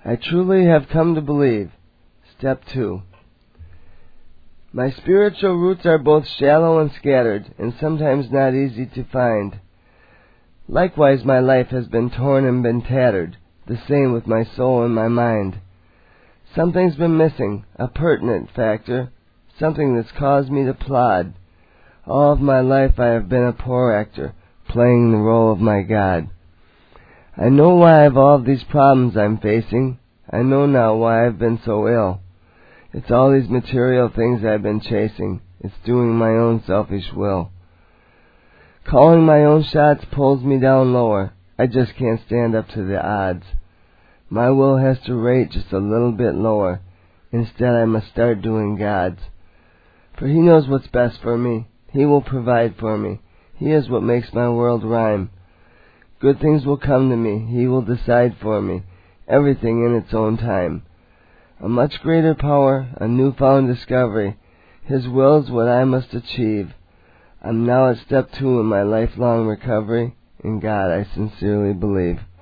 I truly have come to believe. Step 2. My spiritual roots are both shallow and scattered, and sometimes not easy to find. Likewise my life has been torn and been tattered, the same with my soul and my mind. Something's been missing, a pertinent factor, something that's caused me to plod. All of my life I have been a poor actor, playing the role of my God. I know why I've all these problems I'm facing. I know now why I've been so ill. It's all these material things I've been chasing. It's doing my own selfish will. Calling my own shots pulls me down lower. I just can't stand up to the odds. My will has to rate just a little bit lower. Instead, I must start doing God's. For He knows what's best for me. He will provide for me. He is what makes my world rhyme. Good things will come to me. He will decide for me. Everything in its own time. A much greater power, a newfound discovery. His will is what I must achieve. I'm now at step 2 in my lifelong recovery. In God I sincerely believe.